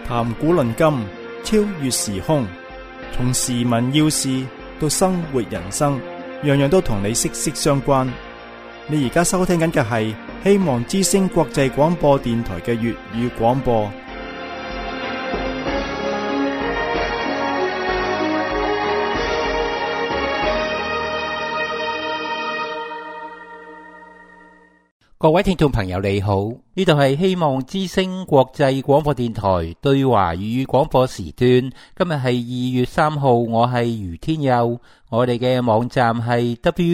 談古論今，超越時空，從時聞要事到生活人生，樣樣都同你息息相關。你而家收聽緊嘅係希望之聲國際廣播電台嘅粵語廣播。 各位聽眾朋友你好，呢度係希望之聲國際廣播電台對華粵語廣播時段。今日係2月3號，我係余天佑。我哋嘅網站係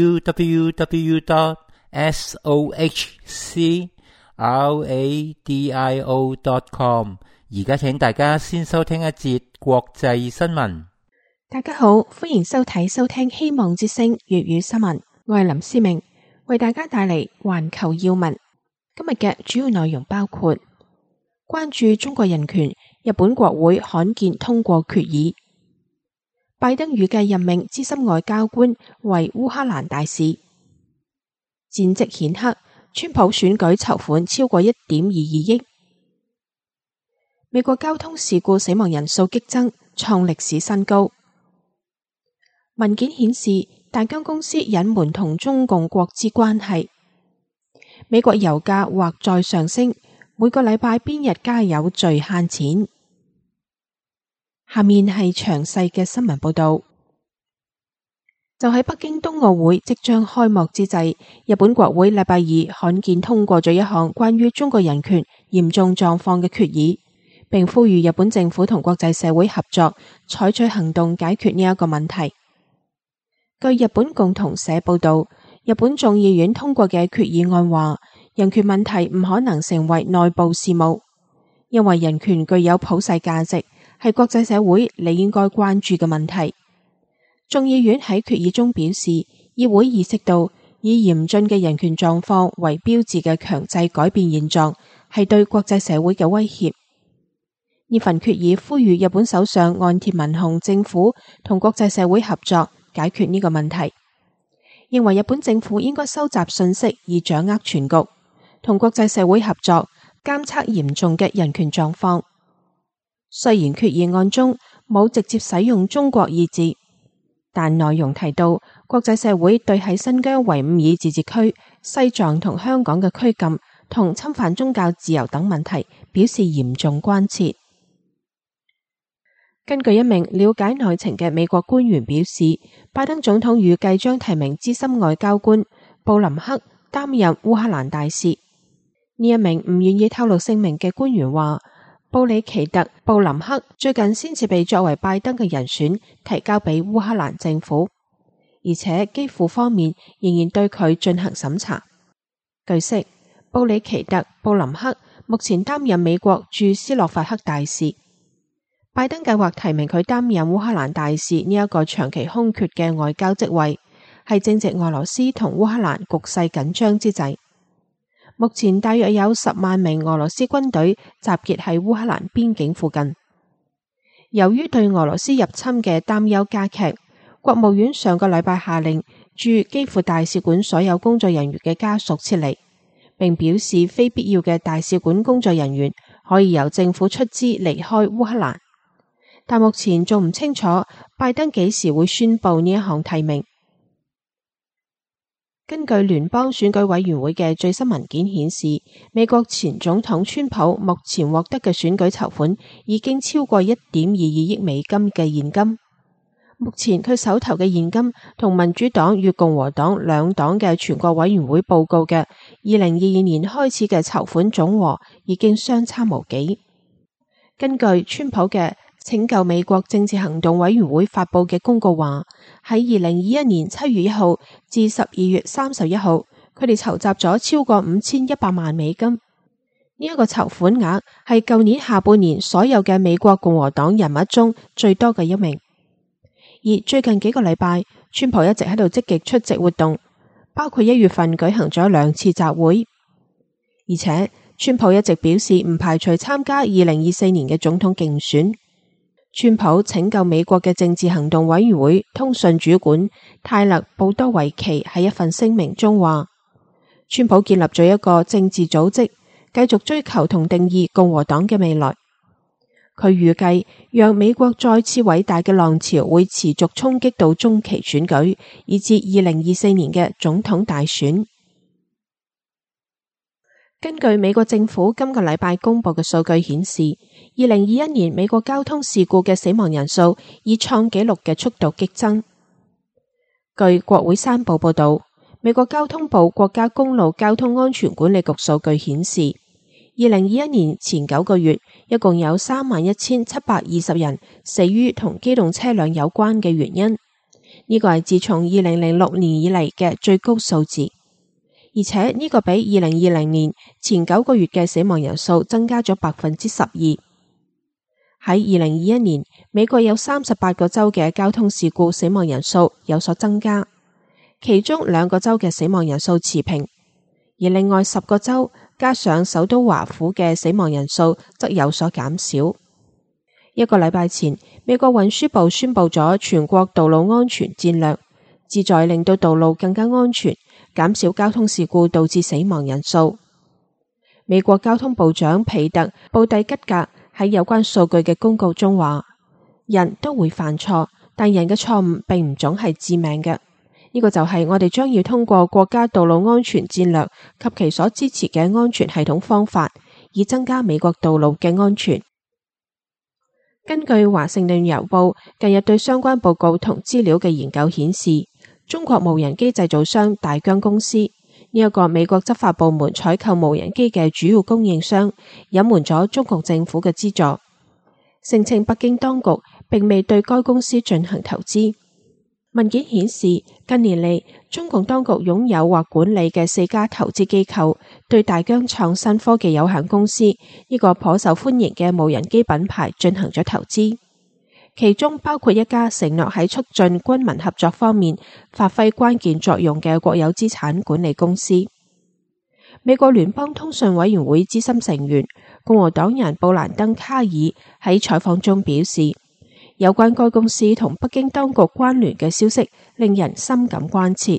www.sohcradio.com。而家請大家先收聽一節國際新聞。 大家好，歡迎收聽希望之聲粵語新聞，我係林思明，為大家帶嚟環球要聞。今日嘅主要內容包括關注中國人權，日本國會罕見通過決議；拜登預計任命資深外交官為烏克蘭大使；戰績顯赫，川普選舉籌款超過 1.22 億；美國交通事故死亡人數激增，創歷史新高；文件顯示大疆公司隱瞞同中共國資關係；美國油價或再上升，每個禮拜邊日加油最慳錢。下面係詳細嘅新聞報道。就喺北京冬奧會即將開幕之際，日本國會禮拜二罕見通過咗一項關於中國人權嚴重狀況嘅決議，並呼籲日本政府同國際社會合作，採取行動解決呢一個問題。據日本共同社報道，日本眾議院通過嘅決議案話，人權問題唔可能成為內部事務，因為人權具有普世價值，係國際社會你應該關注嘅問題。眾議院喺決議中表示，議會意識到以嚴峻嘅人權狀況為標誌嘅強制改變現狀係對國際社會嘅威脅。呢份決議呼籲日本首相岸田文雄政府同國際社會合作解決呢個問題，認為日本政府應該收集信息以掌握全局，同國際社會合作監測嚴重嘅人權狀況。雖然決議案中冇直接使用中國二字，但內容提到國際社會對喺新疆維吾爾自治區、西藏同香港嘅拘禁同侵犯宗教自由等問題表示嚴重關切。根據一名了解內情嘅美國官員表示，拜登總統預計將提名資深外交官布林克擔任烏克蘭大使。呢一名唔願意透露姓名嘅官員話，布里奇特·布林克最近先至被作為拜登嘅人選提交俾烏克蘭政府，而且基輔方面仍然對佢進行審查。據悉，布里奇特·布林克目前擔任美國駐斯洛伐克大使。拜登計劃提名佢擔任烏克蘭大使呢一個長期空缺嘅外交職位，係正值俄羅斯同烏克蘭局勢緊張之際。目前大約有10萬名俄羅斯軍隊集結喺烏克蘭邊境附近。由於對俄羅斯入侵嘅擔憂加劇，國務院上個禮拜下令駐基輔大使館所有工作人員嘅家屬撤離，並表示非必要嘅大使館工作人員可以由政府出資離開烏克蘭。但目前仲唔清楚拜登幾時會宣布呢一項提名。根據聯邦選舉委員會嘅最新文件顯示，美國前總統川普目前獲得嘅選舉籌款已經超過 1.22 億美金嘅現金。目前佢手頭嘅現金同民主黨與共和黨兩黨嘅全國委員會報告嘅2022年開始嘅籌款總和已經相差無幾。根據川普嘅拯救美國政治行動委員會發佈嘅公告話，喺2021年7月1號至12月31號，佢哋籌集咗超過5100萬美金。呢一個籌款額係舊年下半年所有嘅美國共和黨人物中最多嘅一名。而最近幾個禮拜，川普一直喺度積極出席活動，包括1月份舉行咗2次集會，而且川普一直表示唔排除參加2024年嘅總統競選。川普拯救美國嘅政治行動委員會通訊主管泰勒·布多維奇喺一份聲明中話，川普建立咗一個政治組織，繼續追求同定義共和黨嘅未來。 佢預計讓美國再次偉大嘅浪潮會持續衝擊到中期選舉，以至2024年嘅總統大選。根據美國政府今個禮拜公布嘅數據顯示，2021年美國交通事故嘅死亡人數以創紀錄嘅速度激增。據國會山報報道，美國交通部國家公路交通安全管理局數據顯示，2021年前9個月，一共有31,720人死於同機動車輛有關嘅原因。呢個係自從2006年以嚟嘅最高數字，而且呢個比2020年前9個月嘅死亡人數增加咗12%。喺2021年，美國有38個州嘅交通事故死亡人數有所增加，其中2個州嘅死亡人數持平，而另外10個州加上首都華府嘅死亡人數則有所減少。一個禮拜前，美國運輸部宣布咗全國道路安全戰略，旨在令到道路更加安全，減少交通事故導致死亡人數。美國交通部長皮特·布蒂吉格喺有關數據嘅公告中話，人都會犯錯，但人嘅錯誤並唔總係致命嘅。呢個就係我哋將要通過國家道路安全戰略及其所支持嘅安全系統方法，以增加美國道路嘅安全。根據華盛頓郵報近日對相關報告同資料嘅研究顯示，中國無人機製造商大疆公司呢一個美國執法部門採購無人機嘅主要供應商，隱瞞咗中國政府嘅資助，聲稱北京當局並未對該公司進行投資。文件顯示，近年嚟，中共當局擁有或管理嘅4家投資機構對大疆創新科技有限公司呢個頗受歡迎嘅無人機品牌進行咗投資，其中包括一家承諾喺促進軍民合作方面發揮關鍵作用嘅國有資產管理公司。美國聯邦通訊委員會資深成員共和黨人布蘭登·卡爾喺採訪中表示，有關該公司同北京當局關聯嘅消息令人深感關切。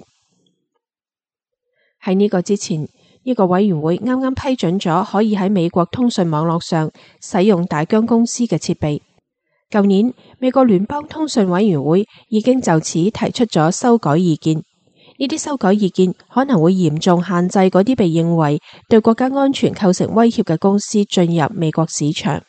喺呢個之前，呢個委員會啱啱批准咗可以喺美國通訊網絡上使用大疆公司嘅設備。舊年，美國聯邦通訊委員會已經就此提出咗修改意見。呢啲修改意見可能會嚴重限制嗰啲被認為對國家安全構成威脅嘅公司進入美國市場。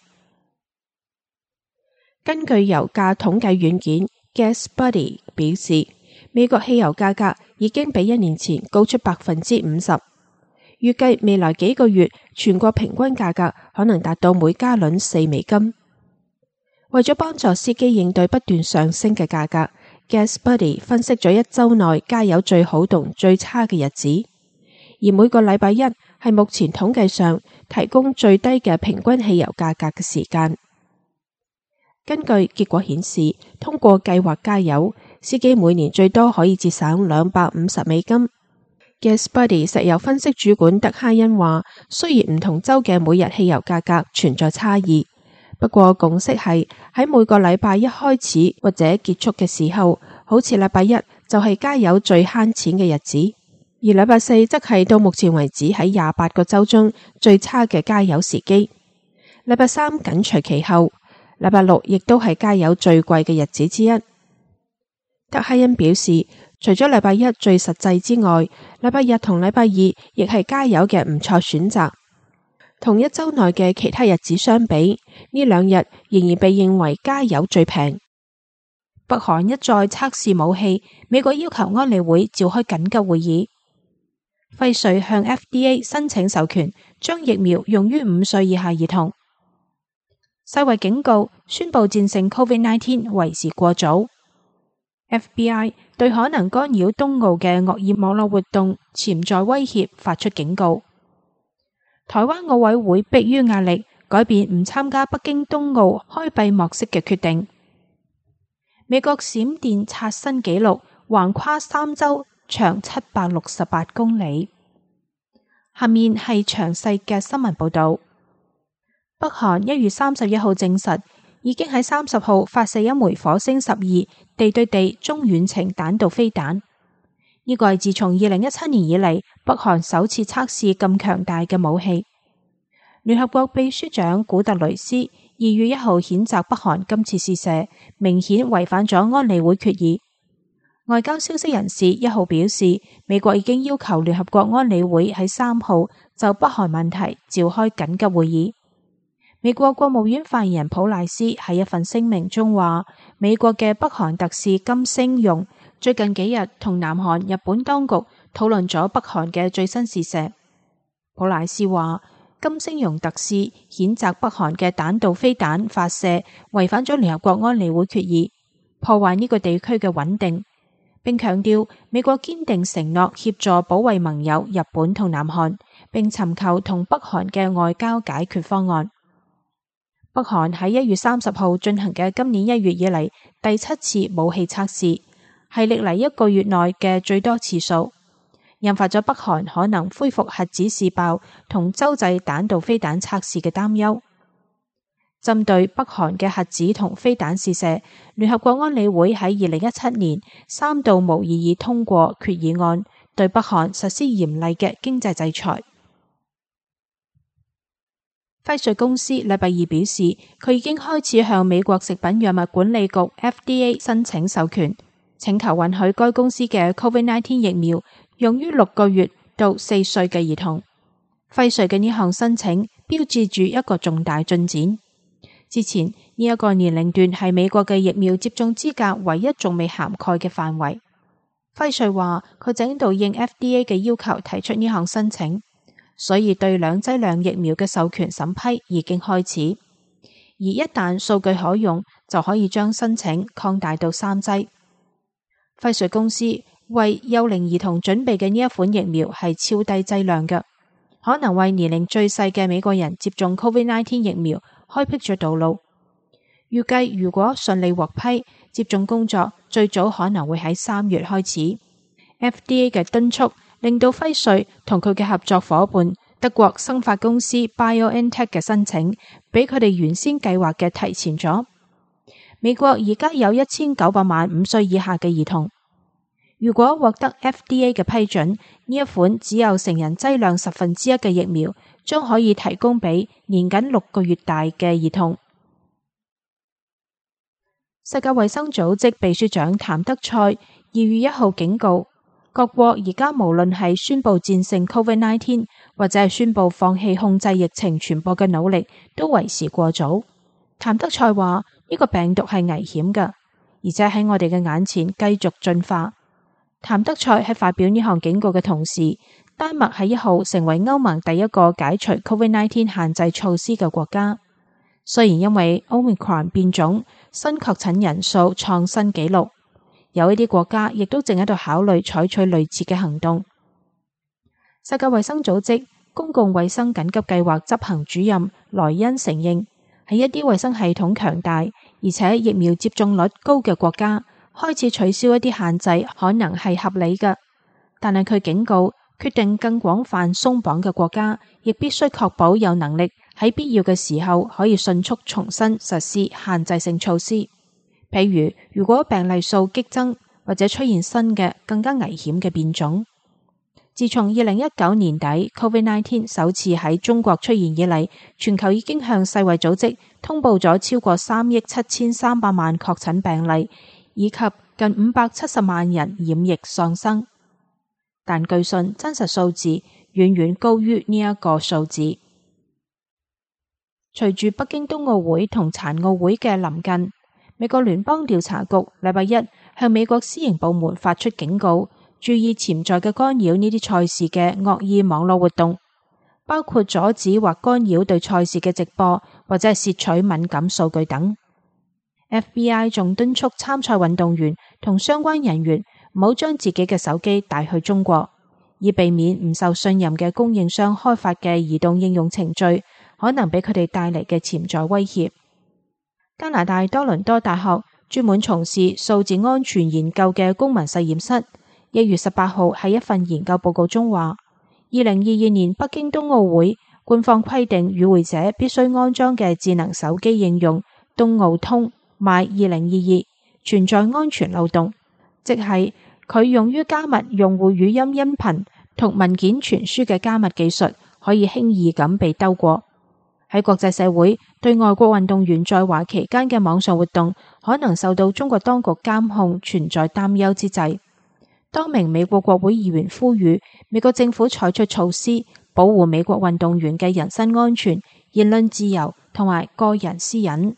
根據油價統計軟件 GasBuddy 表示，美國汽油價格已經比1年前高出50%，預計未來幾個月全國平均價格可能達到每加侖4美金。為咗幫助司機應對不斷上升嘅價格，GasBuddy 分析咗1週內加油最好同最差嘅日子，而每個禮拜一係目前統計上提供最低嘅平均汽油價格嘅時間。根據結果顯示，通過計劃加油，司機每年最多可以節省250美金。GasBuddy 石油分析主管德哈恩話，雖然唔同州嘅每日汽油價格存在差異，不過共識係喺每個禮拜一開始或者結束嘅時候，好似禮拜一就係加油最慳錢嘅日子，而禮拜四則係到目前為止喺28個州中最差嘅加油時機。禮拜三緊隨其後。禮拜六亦都係加油最貴嘅日子之一。德哈恩表示，除咗禮拜一最實際之外，禮拜日同禮拜二亦係加油嘅唔錯選擇。同一周內嘅其他日子相比，呢2日仍然被認為加油最平。北韓一再測試武器，美國要求安理會召開緊急會議。輝瑞向 FDA 申請授權，將疫苗用於5歲以下兒童。世衛警告，宣布戰勝 COVID-19 為時過早。FBI 對可能干擾冬奧嘅惡意網絡活動潛在威脅發出警告。台灣奧委會迫於壓力，改變唔參加北京冬奧開閉幕式嘅決定。美國閃電刷新紀錄，橫跨3州，長768公里。下面係詳細嘅新聞報道。北韓1月31號證實，已經喺30號發射一枚火星12地對地中遠程彈道飛彈。呢個係自從2017年以嚟，北韓首次測試咁強大嘅武器。聯合國秘書長古特雷斯 2月1號譴責北韓今次試射，明顯違反咗安理會決議。外交消息人士1號表示，美國已經要求聯合國安理會喺3號就北韓問題召開緊急會議。美國國務院發言人普賴斯喺一份聲明中話，美國嘅北韓特使金星容最近幾日同南韓、日本當局討論咗北韓嘅最新試射。普賴斯話，金星容特使譴責北韓嘅彈道飛彈發射違反咗聯合國安理會決議，破壞呢個地區嘅穩定，並強調美國堅定承諾協助保衛盟友日本同南韓，並尋求同北韓嘅外交解決方案。北韓喺1月30號進行嘅今年1月以嚟第7次武器測試，係歷嚟1個月內嘅最多次數，引發咗北韓可能恢復核子試爆同洲際彈道飛彈測試嘅擔憂。針對北韓嘅核子同飛彈試射，聯合國安理會喺2017年3度無異議通過決議案，對北韓實施嚴厲嘅經濟制裁。輝瑞公司禮拜二表示，佢已經開始向美國食品藥物管理局 FDA 申請授權，請求允許該公司嘅 COVID-19 疫苗用於6個月到4歲嘅兒童。輝瑞嘅呢項申請標誌住一個重大進展。之前呢一個年齡段係美國嘅疫苗接種資格唯一仲未涵蓋嘅範圍。輝瑞話佢正喺度應 FDA 嘅要求提出呢項申請。所以對2劑量疫苗嘅授權審批已經開始，而一旦數據可用，就可以將申請擴大到3劑。輝瑞公司為幼齡兒童準備嘅呢一款疫苗係超低劑量嘅，可能為年齡最細嘅美國人接種 COVID-19 疫苗開闢咗道路。預計如果順利獲批，接種工作最早可能會喺3月開始。FDA 嘅敦促令到輝瑞同佢嘅合作夥伴德國生化公司 BioNTech 嘅申請比佢哋原先計劃嘅提前咗。美國而家有1900萬5歲以下嘅兒童，如果獲得 FDA 嘅批准，呢一款只有成人劑量1/10嘅疫苗將可以提供俾年僅6個月大嘅兒童。世界衛生組織秘書長譚德塞2月1號警告，各國而家無論係宣布戰勝 COVID-19 或者係宣布放棄控制疫情傳播嘅努力，都為時過早。譚德塞話呢個病毒係危險嘅，而且喺我哋嘅眼前繼續進化。譚德塞喺發表呢項警告嘅同時，丹麥喺1號成為歐盟第一個解除 COVID-19 限制措施嘅國家。雖然因為 Omicron 變種，新確診人數創新紀錄。有一啲國家亦都正喺度考慮採取類似嘅行動。世界衛生組織公共衛生緊急計劃執行主任萊恩承認，喺一啲衛生系統強大而且疫苗接種率高嘅國家，開始取消一啲限制可能係合理嘅。但係佢警告，決定更廣泛鬆綁嘅國家，亦必須確保有能力喺必要嘅時候可以迅速重新實施限制性措施。譬如，如果病例數激增，或者出現新嘅更加危險嘅變種。自從2019年底 COVID-19 首次喺中國出現以嚟，全球已經向世衛組織通報咗超過3億7300萬確診病例，以及近570萬人染疫喪生。但據信真實數字遠遠高於呢一個數字。隨住北京冬奧會同殘奧會嘅臨近，美國聯邦調查局禮拜一向美國私營部門發出警告，注意潛在嘅干擾呢啲賽事嘅惡意網絡活動，包括阻止或干擾對賽事嘅直播，或者係竊取敏感數據等。FBI 仲敦促參賽運動員同相關人員唔好將自己嘅手機帶去中國，以避免唔受信任嘅供應商開發嘅移動應用程序可能俾佢哋帶嚟嘅潛在威脅。加拿大多倫多大學專門從事數字安全研究嘅公民實驗室1月18號喺一份研究報告中話，2022年北京冬奧會官方規定與會者必須安裝嘅智能手機應用冬奧通 My 2022存在安全漏洞，即係佢用於加密用戶語音音頻同文件傳輸嘅加密技術可以輕易咁被兜過。 喺國際社會對外國運動員在華期間嘅網上活動可能受到中國當局監控存在擔憂之際，多名美國國會議員呼籲美國政府採取措施保護美國運動員嘅人身安全、言論自由同埋個人私隱。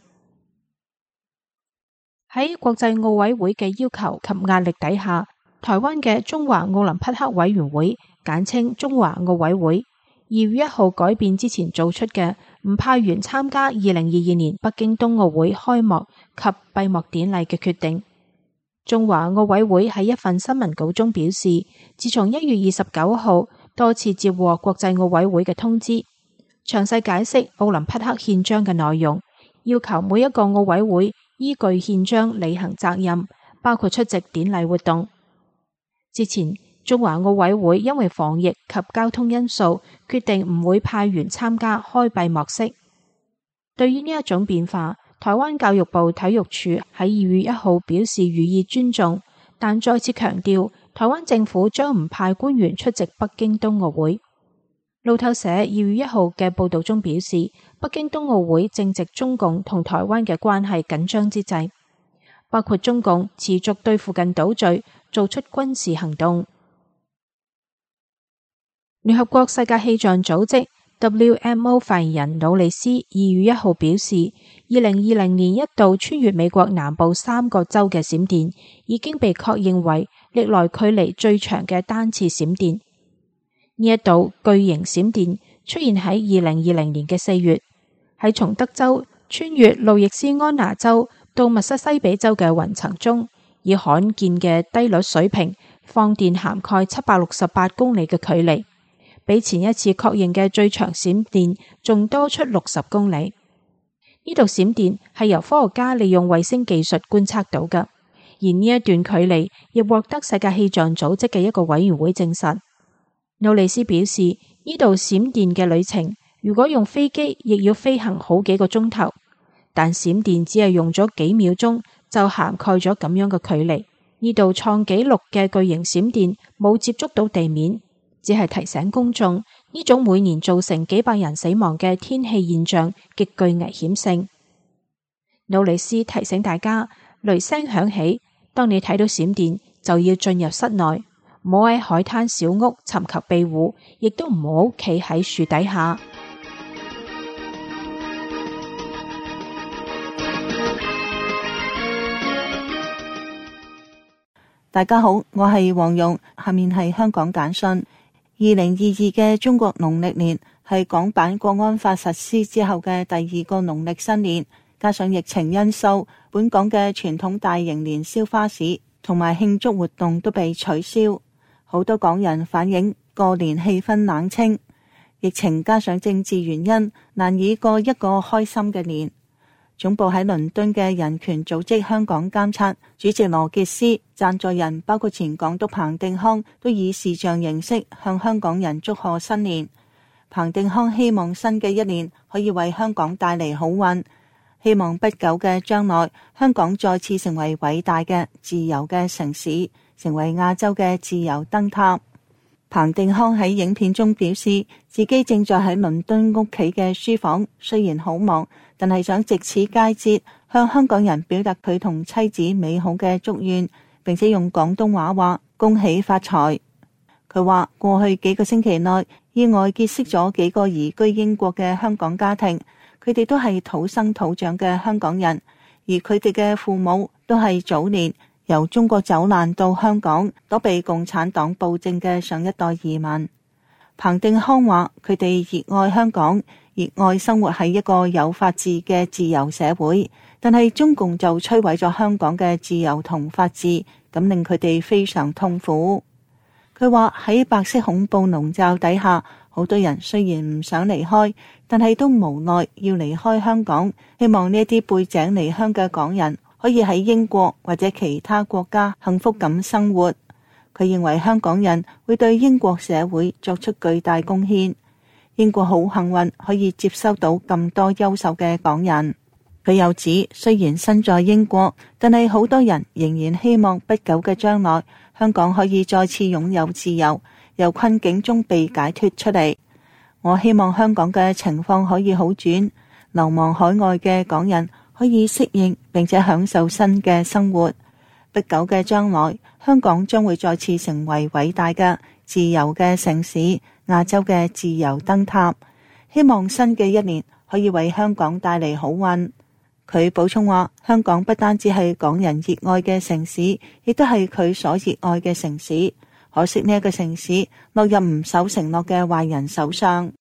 喺國際奧委會嘅要求及壓力底下，台灣嘅中華奧林匹克委員會簡稱中華奧委會2月1號改變之前做出嘅唔派員參加2022年北京冬奧會開幕及閉幕典禮嘅決定。中華奧委會喺一份新聞稿中表示，自從1月29號多次接獲國際奧委會嘅通知，詳細解釋奧林匹克憲章嘅內容，要求每一個奧委會依據憲章履行責任，包括出席典禮活動。之前中華奧委會因為防疫及交通因素，決定唔會派員參加開閉幕式。對於呢一種變化，台灣教育部體育署喺2月1號表示予以尊重，但再次強調台灣政府將唔派官員出席北京冬奧會。路透社2月1號嘅報道中表示，北京冬奧會正值中共同台灣嘅關係緊張之際，包括中共持續對附近島嶼做出軍事行動。聯合國世界氣象組織 WMO 發言人努里斯2月1號表示，2020年一度穿越美國南部3個州嘅閃電已經被確認為歷來距離最長嘅單次閃電。呢一道巨型閃電出現喺2020年嘅4月，喺從德州穿越路易斯安那州到密西西比州嘅雲層中，以罕見嘅低率水平放電涵蓋768公里嘅距離，比前一次確認嘅最長閃電仲多出60公里。呢度閃電係由科學家利用衛星技術觀測到嘅，而呢一段距離亦獲得世界氣象組織嘅一個委員會證實。努里斯表示，呢度閃電嘅旅程如果用飛機亦要飛行好幾個鐘頭，但閃電只係用咗幾秒鐘就涵蓋咗咁樣嘅距離。呢度創紀錄嘅巨型閃電冇接觸到地面，只係提醒公眾呢種每年造成幾百人死亡嘅天氣現象極具危險性。努里斯提醒大家，雷聲響起，當你睇到閃電就要進入室內，唔好喺海灘小屋尋求庇護，亦都唔好企喺樹底下。 大家好，我係黃蓉，下面係香港簡訊。2022嘅中國農曆年係港版國安法實施之後嘅第2個農曆新年，加上疫情因素，本港嘅傳統大型年宵花市同埋慶祝活動都被取消。好多港人反映過年氣氛冷清，疫情加上政治原因，難以過一個開心嘅年。總部喺倫敦嘅人權組織香港監察主席羅傑斯，贊助人包括前港督彭定康，都以視像形式向香港人祝賀新年。彭定康希望新嘅一年可以為香港帶嚟好運，希望不久嘅將來香港再次成為偉大嘅自由嘅城市，成為亞洲嘅自由燈塔。彭定康喺影片中表示，自己正在喺倫敦屋企嘅書房，雖然好忙，但係想借此佳節向香港人表達佢同妻子美好嘅祝願，並且用廣東話話恭喜發財。佢話過去幾個星期內意外結識咗幾個移居英國嘅香港家庭，佢哋都係土生土長嘅香港人，而佢哋嘅父母都係早年由中國走難到香港躲避共產黨暴政嘅上一代移民。彭定康話佢哋熱愛香港，熱愛生活喺一個有法治嘅自由社會，但係中共就摧毀咗香港嘅自由同法治，咁令佢哋非常痛苦。佢話喺白色恐怖籠罩底下，好多人雖然唔想離開，但係都無奈要離開香港，希望呢啲背井離鄉嘅港人可以喺英國或者其他國家幸福咁生活。佢認為香港人會對英國社會作出巨大貢獻，英國好幸運可以接收到咁多優秀嘅港人。佢又指，雖然身在英國，但係好多人仍然希望不久嘅將來香港可以再次擁有自由，由困境中被解脫出嚟。 我希望香港嘅情況可以好轉，流亡海外嘅港人可以適應並且享受新嘅生活。不久嘅將來，香港將會再次成為偉大嘅自由嘅城市，亞洲嘅自由燈塔。希望新嘅一年可以為香港帶嚟好運。佢補充話，香港不單止係港人熱愛嘅城市，亦都係佢所熱愛嘅城市。可惜呢一個城市落入唔守承諾嘅壞人手上。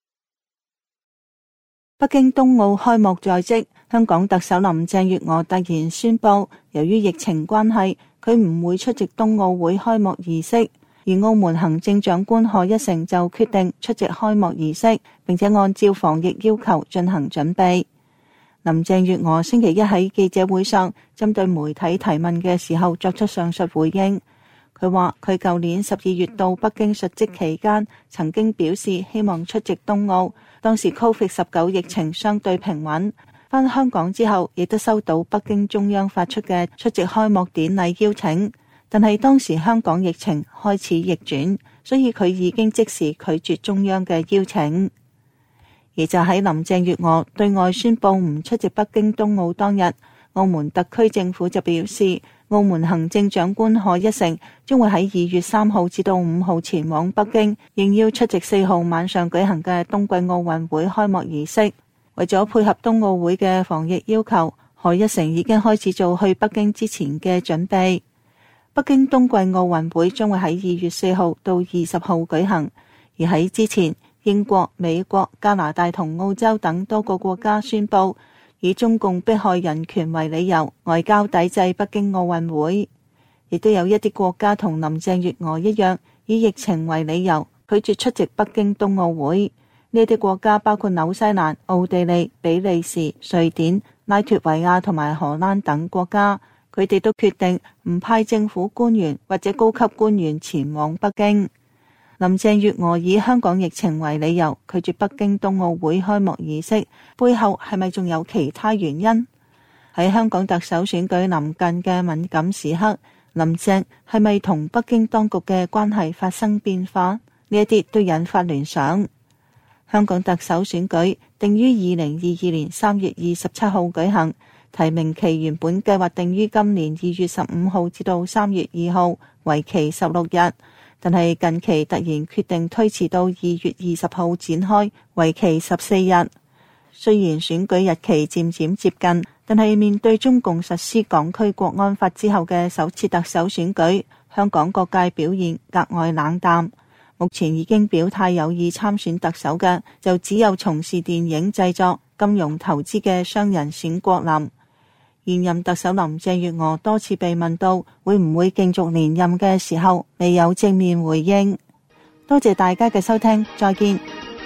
北京冬奧開幕在即，香港特首林鄭月娥突然宣布，由於疫情關係，佢唔會出席冬奧會開幕儀式，而澳門行政長官賀一誠就決定出席開幕儀式，並且按照防疫要求進行準備。林鄭月娥星期一喺記者會上針對媒體提問嘅時候作出上述回應。佢話佢舊年12月到北京述職期間，曾經表示希望出席冬奧，當時 COVID-19 疫情相對平穩。返香港之後，亦都收到北京中央發出嘅出席開幕典禮邀請，但係當時香港疫情開始逆轉，所以佢已經即時拒絕中央嘅邀請。而就喺林鄭月娥對外宣布唔出席北京冬奧當日，澳門特區政府就表示，澳門行政長官賀一誠將會喺2月3號至到5號前往北京，應邀出席4號晚上舉行嘅冬季奧運會開幕儀式。為咗配合冬奧會嘅防疫要求，賀一誠已經開始做去北京之前嘅準備。北京冬季奧運會將會喺2月4號到20號舉行，而喺之前，英國、美國、加拿大同澳洲等多個國家宣布以中共迫害人權為理由，外交抵制北京奧運會。亦都有一啲國家同林鄭月娥一樣，以疫情為理由拒絕出席北京冬奧會。呢啲國家包括紐西蘭、奧地利、比利時、瑞典、拉脫維亞同埋荷蘭等國家，佢哋都決定唔派政府官員或者高級官員前往北京。林鄭月娥以香港疫情為理由拒絕北京冬奧會開幕儀式，背後係咪仲有其他原因？喺香港特首選舉臨近嘅敏感時刻，林鄭係咪同北京當局嘅關係發生變化？呢一啲都引發聯想。香港特首選舉定於2022年3月27號舉行，提名期原本計劃定於今年2月15號至到3月2號，為期16日。但係近期突然決定推遲到2月20號展開，為期14日。雖然選舉日期漸漸接近，但係面對中共實施港區國安法之後嘅首次特首選舉，香港各界表現格外冷淡。目前已經表態有意參選特首嘅，就只有從事電影製作、金融投資嘅商人冼國林。現任特首林鄭月娥多次被問到會唔會競逐連任嘅時候，未有正面回應。多謝大家嘅收聽，再見。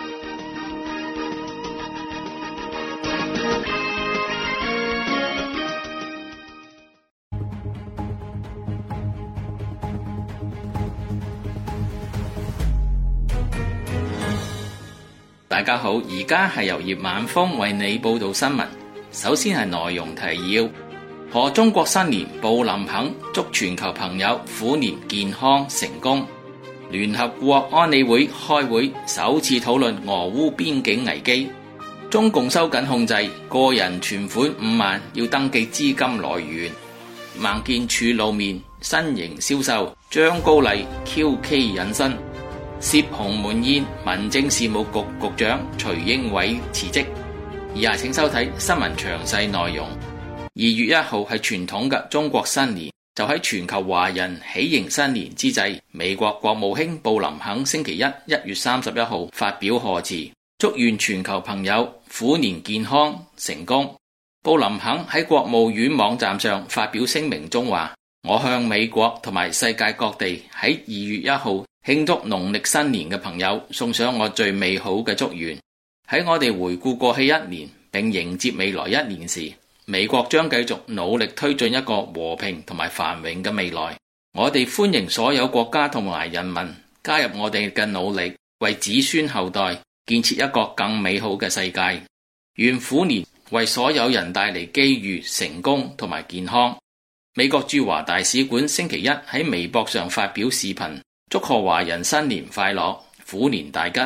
大家好，而家係由葉晚風為你報道新聞。首先係內容提要：賀中國新年，布林肯祝全球朋友虎年健康成功。聯合國安理會開會，首次討論俄烏邊境危機。中共收緊控制，個人存款5萬要登記資金來源。孟建柱露面，新型銷售張高麗 QK 引申。涉鴻門宴，民政事務局局長徐英偉辭職。以下請收睇新聞詳細內容。2月1號係傳統嘅中國新年，就喺全球華人喜迎新年之際，美國國務卿布林肯星期一1月31號發表賀詞，祝願全球朋友虎年健康成功。布林肯喺國務院網站上發表聲明中話：我向美國同埋世界各地喺2月1號慶祝農曆新年嘅朋友送上我最美好嘅祝願。喺我哋回顧過去一年並迎接未來一年時，美國將繼續努力推進一個和平同埋繁榮嘅未來。我哋歡迎所有國家同埋人民加入我哋嘅努力，為子孫後代建設一個更美好嘅世界。願虎年為所有人帶嚟機遇、成功同埋健康。美國駐華大使館星期一喺微博上發表視頻，祝賀華人新年快樂，虎年大吉。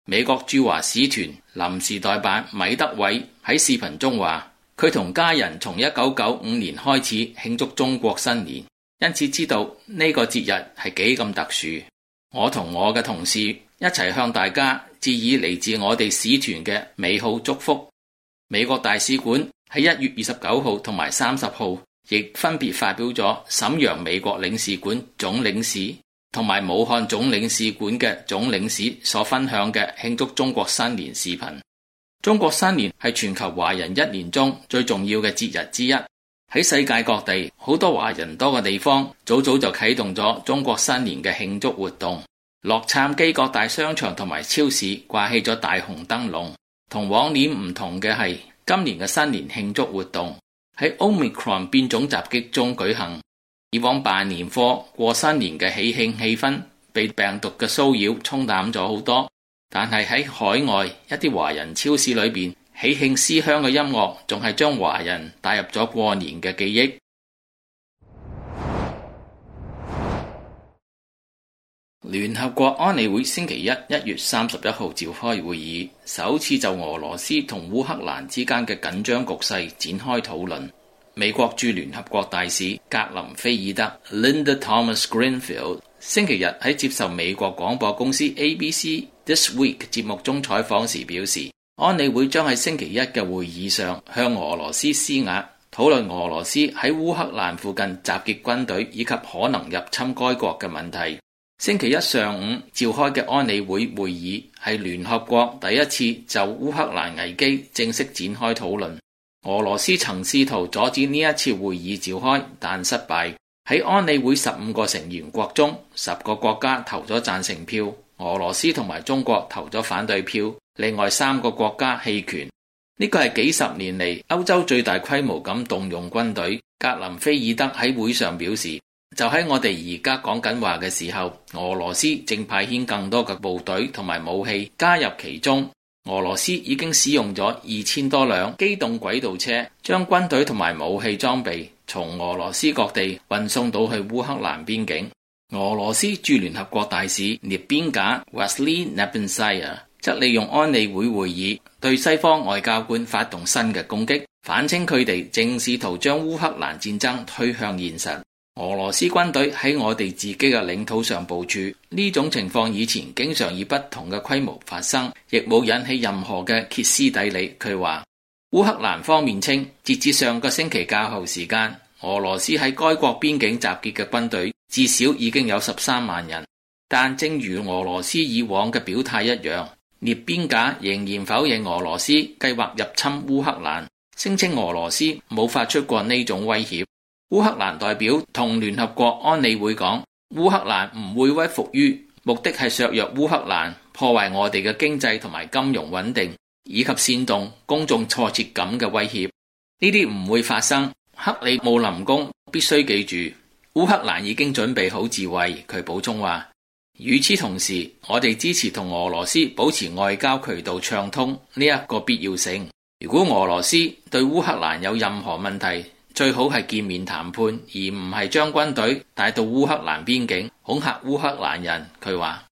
美國駐華使團臨時代辦米德偉喺視頻中話，佢同家人從1995年開始慶祝中國新年，因此知道呢個節日係幾咁特殊。我同我嘅同事一齊向大家致以嚟自我哋使團嘅美好祝福。美國大使館喺1月29號同埋30號亦分別發表咗瀋陽美國領事館總領事同埋武漢總領事館嘅總領事所分享嘅慶祝中國新年視頻。中國新年係全球華人一年中最重要嘅節日之一，喺世界各地好多華人多嘅地方早早就啟動咗中國新年嘅慶祝活動。洛杉磯各大商場同埋超市掛起咗大紅燈籠。同往年唔同嘅係，今年嘅新年慶祝活動喺 Omicron 變種襲擊中舉行。以往辦年貨過新年嘅喜慶氣氛被病毒嘅騷擾沖淡咗好多，但係喺海外一啲華人超市裏邊，喜慶思鄉嘅音樂仲係將華人帶入咗過年嘅記憶。聯合國安理會星期一1月31號召開會議，首次就俄羅斯同烏克蘭之間嘅緊張局勢展開討論。美國駐聯合國大使格林菲爾德 Linda Thomas Greenfield 星期日喺接受美國廣播公司 ABC This Week 節目中採訪時表示，安理會將喺星期一嘅會議上向俄羅斯施壓，討論俄羅斯喺烏克蘭附近集結軍隊以及可能入侵該國嘅問題。星期一上午召開嘅安理會會議係聯合國第一次就烏克蘭危機正式展開討論。俄羅斯曾試圖阻止呢一次會議召開，但失敗。喺安理會15個成員國中，10個國家投咗贊成票，俄羅斯同埋中國投咗反對票，另外3個國家棄權。呢個係幾十年嚟歐洲最大規模咁動用軍隊。格林菲爾德喺會上表示，就喺我哋而家講緊話嘅時候，俄羅斯正派遣更多嘅部隊同埋武器加入其中。俄羅斯已經使用咗2000多輛機動軌道車，將軍隊同埋武器裝備從俄羅斯各地運送到去烏克蘭邊境。俄羅斯駐聯合國大使涅邊賈 Vasily Nebenzia 則利用安理會會議對西方外交官發動新嘅攻擊，反稱佢哋正試圖將烏克蘭戰爭推向現實。俄羅斯軍隊喺我哋自己嘅領土上部署，呢種情況以前經常以不同嘅規模發生，亦冇引起任何嘅歇斯底里。佢話烏克蘭方面稱，截至上個星期較後時間，俄羅斯喺該國邊境集結嘅軍隊至少已經有13萬人。但正如俄羅斯以往嘅表態一樣，涅邊賈仍然否認俄羅斯計劃入侵烏克蘭，聲稱俄羅斯冇發出過呢種威脅。烏克蘭代表同聯合國安理會講，烏克蘭唔會屈服於目的係削弱烏克蘭、破壞我哋嘅經濟同埋金融穩定，以及煽動公眾挫折感嘅威脅。呢啲唔會發生。克里姆林宮必須記住，烏克蘭已經準備好自衛。佢補充話，與此同時，我哋支持同俄羅斯保持外交渠道暢通呢一個必要性。如果俄羅斯對烏克蘭有任何問題，最好係見面談判，而唔係將軍隊帶到烏克蘭邊境恐嚇烏克蘭人。佢話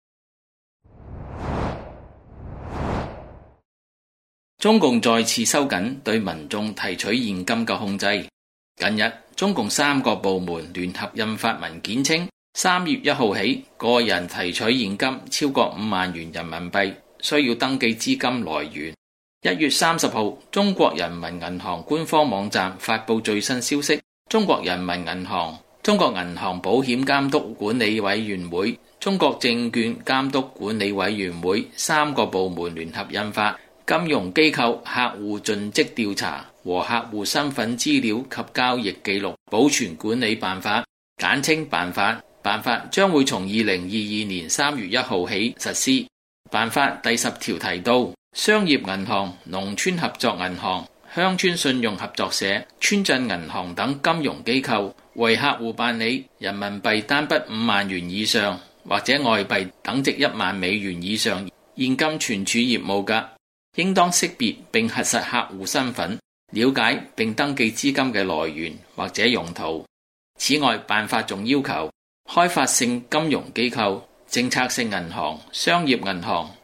中共再次收緊對民眾提取現金嘅控制。近日，中共3個部門聯合印發文件稱，3月1號起，個人提取現金超過5萬元人民幣，需要登記資金來源。1月30號，中國人民銀行官方網站發布最新消息，中國人民銀行、中國銀行保險監督管理委員會、中國證券監督管理委員會3個部門聯合印發《金融機構客戶盡職調查和客戶身份資料及交易記錄保存管理辦法》，簡稱辦法。辦法將會從2022年3月1號起實施。辦法第10條提到，商業銀行、農村合作銀行、鄉村信用合作社、村鎮銀行等金融機構為客戶辦理人民幣單筆5萬元以上或者外幣等值1萬美元以上現金存儲業務嘅，應當識別並核實客戶身份，了解並登記資金嘅來源或者用途。此外，辦法仲要求開發性金融機構、政策性銀行、商業銀行、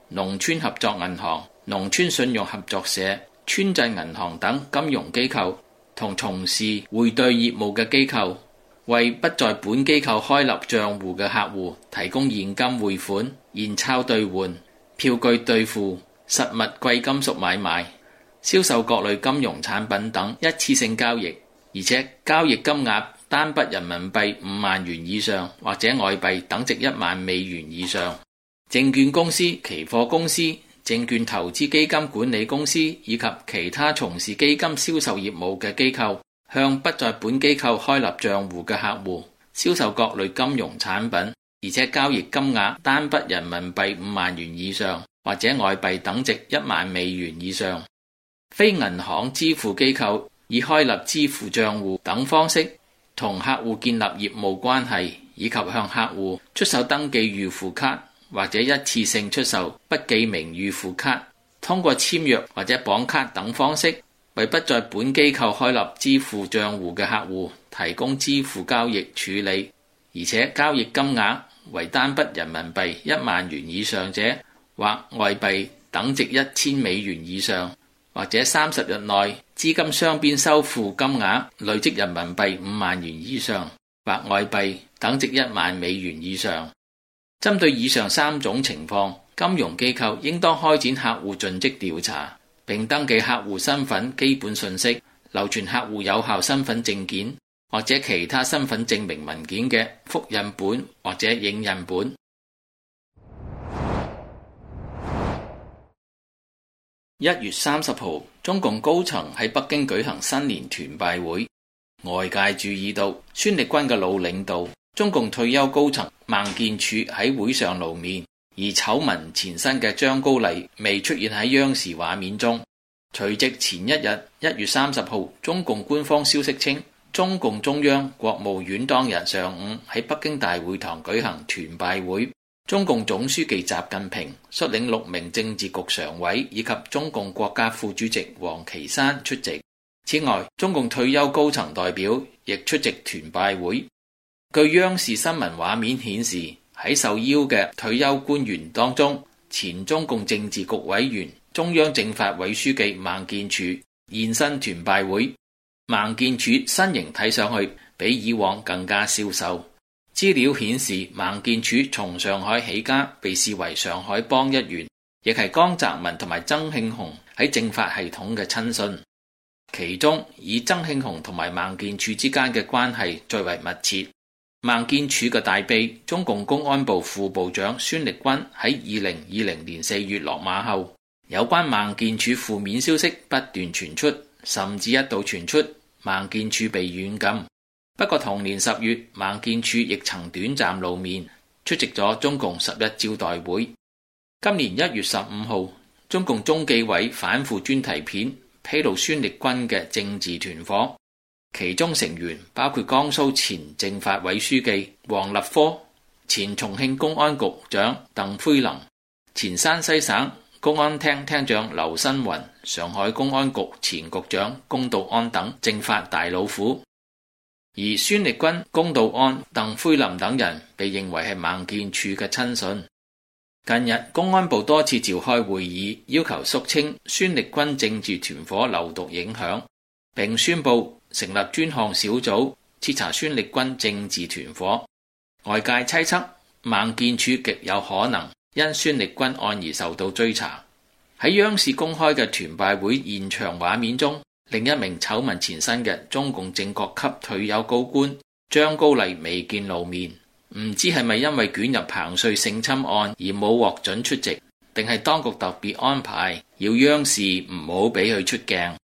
農村合作銀行、農村信用合作社、村鎮銀行等金融機構同從事匯兌業務嘅機構，為不在本機構開立賬戶嘅客戶提供現金匯款、現鈔兌換、票據兌付、實物貴金屬買賣、銷售各類金融產品等一次性交易，而且交易金額單筆人民幣5萬元以上，或者外幣等值1萬美元以上。證券公司、期貨公司、證券投資基金管理公司以及其他從事基金銷售業務嘅機構，向不在本機構開立賬戶嘅客戶銷售各類金融產品，而且交易金額單筆人民幣5萬元以上，或者外幣等值1萬美元以上。非銀行支付機構以開立支付賬戶等方式同客戶建立業務關係，以及向客戶出售登記預付卡或者一次性出售不記名預付卡，通過簽約或者綁卡等方式，為不在本機構開立支付賬戶嘅客戶提供支付交易處理，而且交易金額為單筆人民幣1萬元以上者，或外幣等值1000美元以上，或者30日內資金雙邊收付金額累積人民幣5萬元以上，或外幣等值1萬美元以上。針對以上3種情況，金融機構應當開展客戶盡職調查，並登記客戶身份基本信息，留存客戶有效身份證件或者其他身份證明文件嘅複印本或者影印本。1月30號，中共高層喺北京舉行新年團拜會，外界注意到孫力軍嘅老領導中共退休高層孟建柱喺會上露面，而醜聞纏身嘅張高麗未出現喺央視畫面中。隨即前一日1月30號，中共官方消息稱，中共中央、國務院當日上午喺北京大會堂舉行團拜會，中共總書記習近平率領6名政治局常委以及中共國家副主席王岐山出席。此外，中共退休高層代表亦出席團拜會。據央視新聞畫面顯示，喺受邀嘅退休官員當中，前中共政治局委員、中央政法委書記孟建柱現身團拜會。孟建柱身形睇上去比以往更加消瘦。資料顯示，孟建柱從上海起家，被視為上海幫一員，亦係江澤民同埋曾慶紅喺政法系統嘅親信。其中，以曾慶紅同埋孟建柱之間嘅關係最為密切。孟建柱嘅大秘，中共公安部副部長孫力軍喺2020年4月落馬後，有關孟建柱負面消息不斷傳出，甚至一度傳出孟建柱被軟禁。不過同年10月，孟建柱亦曾短暫露面，出席咗中共11招待會。今年1月15號，中共中紀委反腐專題片披露孫力軍嘅政治團伙。其中成員包括江蘇前政法委書記王立科、前重慶公安局長鄧輝能、前山西省公安廳廳長劉新雲、上海公安局前局長龔道安等政法大老虎。而孫力軍、龔道安、鄧輝林等人被認為係孟建柱嘅親信。近日，公安部多次召開會議，要求肅清孫力軍政治團伙流毒影響，並宣布成立專項小組徹查孫力軍政治團伙。外界猜測孟建柱極有可能因孫力軍案而受到追查。喺央視公開嘅團拜會現場畫面中，另一名醜聞纏身嘅中共正國級退休高官張高麗未見露面，唔知係咪因為捲入彭帥性侵案而冇獲准出席，定係當局特別安排要央視唔好俾佢出鏡。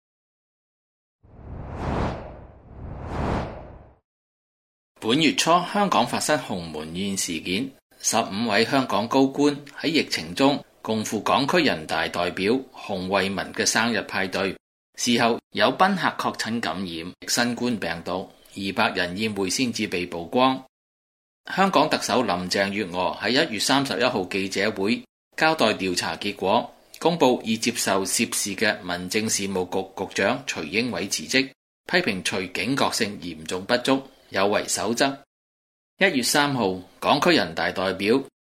本月初，香港發生鴻門宴事件，15位香港高官喺疫情中共赴港區人大代表洪為民嘅生日派對，事後有賓客確診感染新冠病毒，200人宴會先至被曝光。香港特首林鄭月娥喺1月31號記者會交代調查結果，公佈已接受涉事嘅民政事務局局長徐英偉辭職，批評徐警覺性嚴重不足，有違守則。1月3號，港區人大代表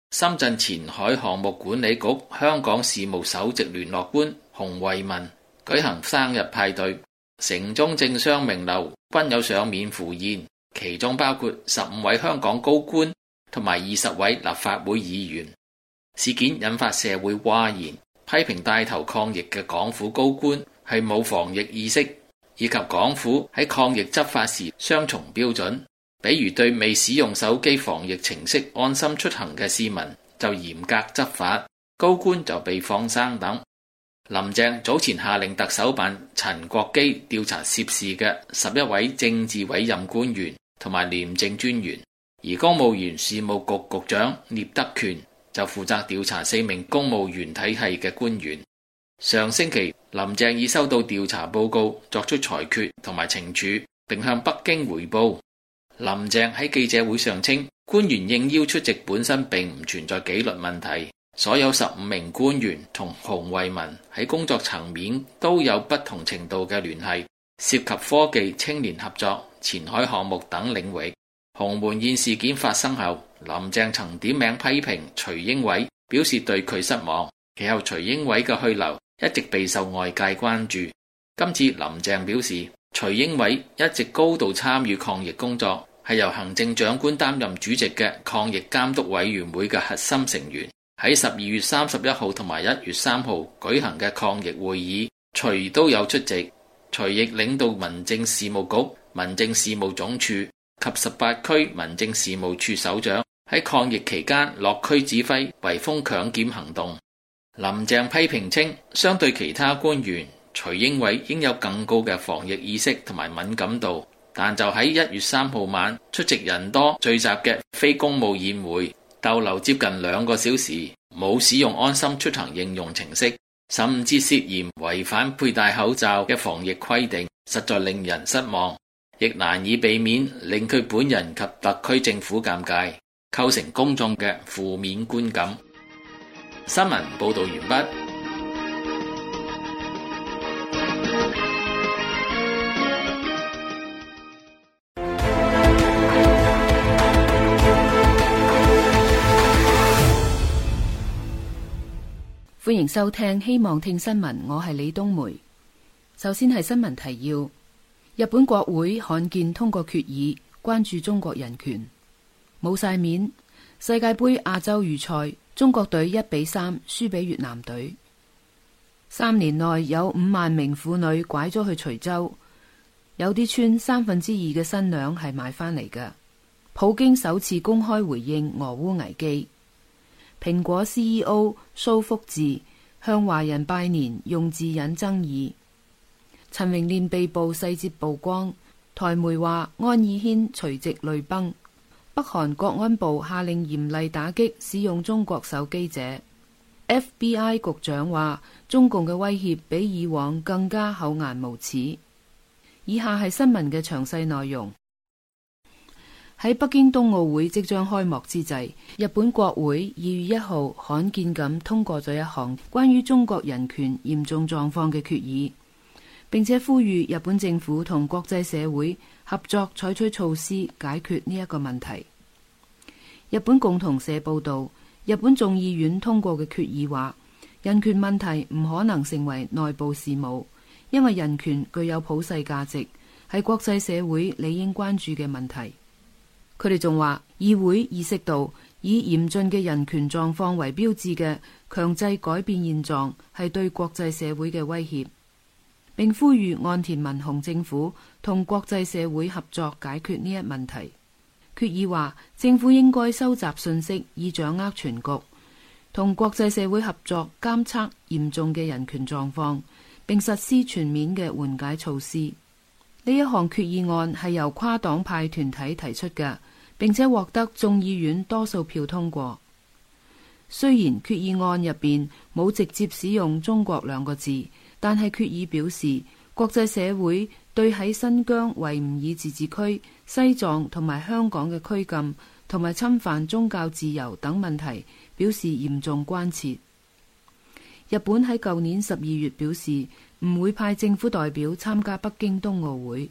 深圳前海項目管理局香港事務首席聯絡官洪為民舉行生日派對，城中政商名流均有賞面赴宴，其中包括15位香港高官同埋20位立法會議員。事件引發社會譁然，批評帶頭抗疫嘅港府高官係冇防疫意識，以及港府喺抗疫執法時雙重標準，比如對未使用手機防疫程式安心出行嘅市民就嚴格執法，高官就被放生等。林鄭早前下令特首辦陳國基調查涉事嘅11位政治委任官員同埋廉政專員，而公務員事務局局長聶德權就負責調查4名公務員體系嘅官員。上星期林鄭已收到調查報告，作出裁決同埋懲處，並向北京匯報。林鄭喺記者會上稱，官員應邀出席本身並唔存在紀律問題，所有15名官員同洪為民喺工作層面都有不同程度嘅聯繫，涉及科技、青年合作、前海項目等領域。鴻門宴事件發生後，林鄭曾點名批評徐英偉，表示對佢失望。其後徐英偉嘅去留一直備受外界關注。今次林鄭表示，徐英偉一直高度參與抗疫工作，係由行政長官擔任主席嘅抗疫監督委員會嘅核心成員。喺12月31號同埋1月3號舉行嘅抗疫會議，徐都有出席。徐亦領導民政事務局、民政事務總署及18區民政事務處首長喺抗疫期間落區指揮圍封強檢行動。林鄭批評稱，相對其他官員，徐英偉應有更高嘅防疫意識同埋敏感度，但就喺1月3號晚出席人多聚集嘅非公務宴會，逗留接近2個小時，冇使用安心出行應用程式，甚至涉嫌違反佩戴口罩嘅防疫規定，實在令人失望，亦難以避免令佢本人及特區政府尷尬，構成公眾嘅負面觀感。新聞報道完畢。 歡迎收聽希望聽新聞，我係李冬梅。首先係新聞提要：日本國會罕見通過決議，關注中國人權。冇晒面，世界盃亞洲預賽，中國隊1-3輸俾越南隊。3年內有5萬名婦女拐咗去徐州，有啲村2/3嘅新娘係買翻嚟嘅。普京首次公開回應俄烏危機。蘋果 CEO 蘇福智向華人拜年，用字引爭議。陳榮廉被捕細節曝光，台媒話安以軒隨即淚崩。北韓國安部下令嚴厲打擊使用中國手機者。FBI 局長話中共嘅威脅比以往更加厚顏無恥。以下係新聞嘅詳細內容。喺北京冬奧會即將開幕之際，日本國會2月1號罕見咁通過咗一項關於中國人權嚴重狀況嘅決議，並且呼籲日本政府同國際社會合作採取措施解決呢一個問題。日本共同社報道，日本眾議院通過嘅決議話，人權問題唔可能成為內部事務，因為人權具有普世價值，係國際社會理應關注嘅問題。佢哋仲話，議會意識到以嚴峻嘅人權狀況為標誌嘅強制改變現狀係對國際社會嘅威脅，並呼籲岸田文雄政府同國際社會合作解決呢一問題。決議話，政府應該收集信息以掌握全局，同國際社會合作監測嚴重嘅人權狀況，並實施全面嘅緩解措施。呢一項決議案係由跨黨派團體提出嘅，並且獲得眾議院多數票通過。雖然決議案入邊冇直接使用中國2個字，但係決議表示，國際社會對喺新疆維吾爾自治區、西藏同埋香港嘅拘禁同埋侵犯宗教自由等問題表示嚴重關切。日本喺舊年12月表示唔會派政府代表參加北京冬奧會。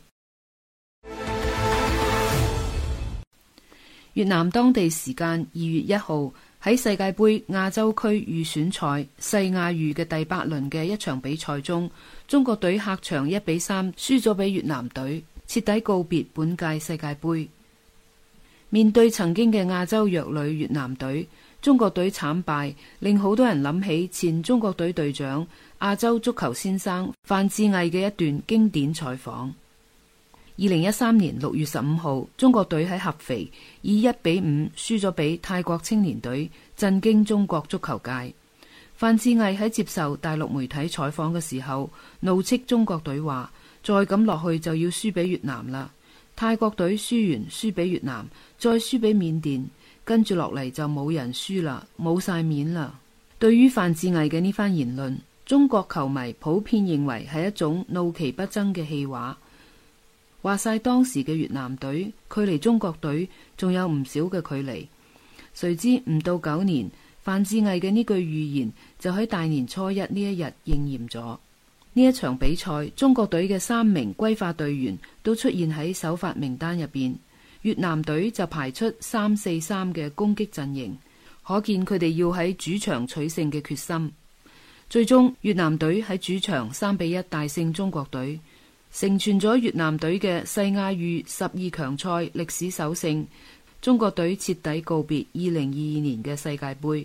越南當地時間2月1號喺世界盃亞洲區預選賽世亞預嘅第8輪嘅一場比賽中，中國隊客場1-3輸咗俾越南隊，徹底告別本屆世界盃。面對曾經嘅亞洲弱旅越南隊，中國隊慘敗，令好多人諗起前中國隊隊長、亞洲足球先生范志毅嘅一段經典採訪。2013年6月15號，中國隊喺合肥以1-5輸咗俾泰國青年隊，震驚中國足球界。范志毅喺接受大陸媒體採訪嘅時候，怒斥中國隊話：再咁落去就要輸俾越南啦！泰國隊輸完輸俾越南，再輸俾緬甸，跟住落嚟就冇人輸啦，冇晒面啦。對於范志毅嘅呢番言論，中國球迷普遍認為係一種怒其不爭嘅氣話。話晒當時嘅越南隊距離中國隊仲有唔少嘅距離，誰知唔到9年，范志毅嘅呢句預言就喺大年初一呢一日應驗咗。呢一場比賽，中國隊嘅3名歸化隊員都出現喺首發名單入邊，越南隊就排出3-4-3嘅攻擊陣營，可見佢哋要喺主場取勝嘅決心。最終越南隊喺主場3-1大勝中國隊，成全咗越南隊嘅世亞預12強賽歷史首勝。中國隊徹底告別2022年嘅世界盃。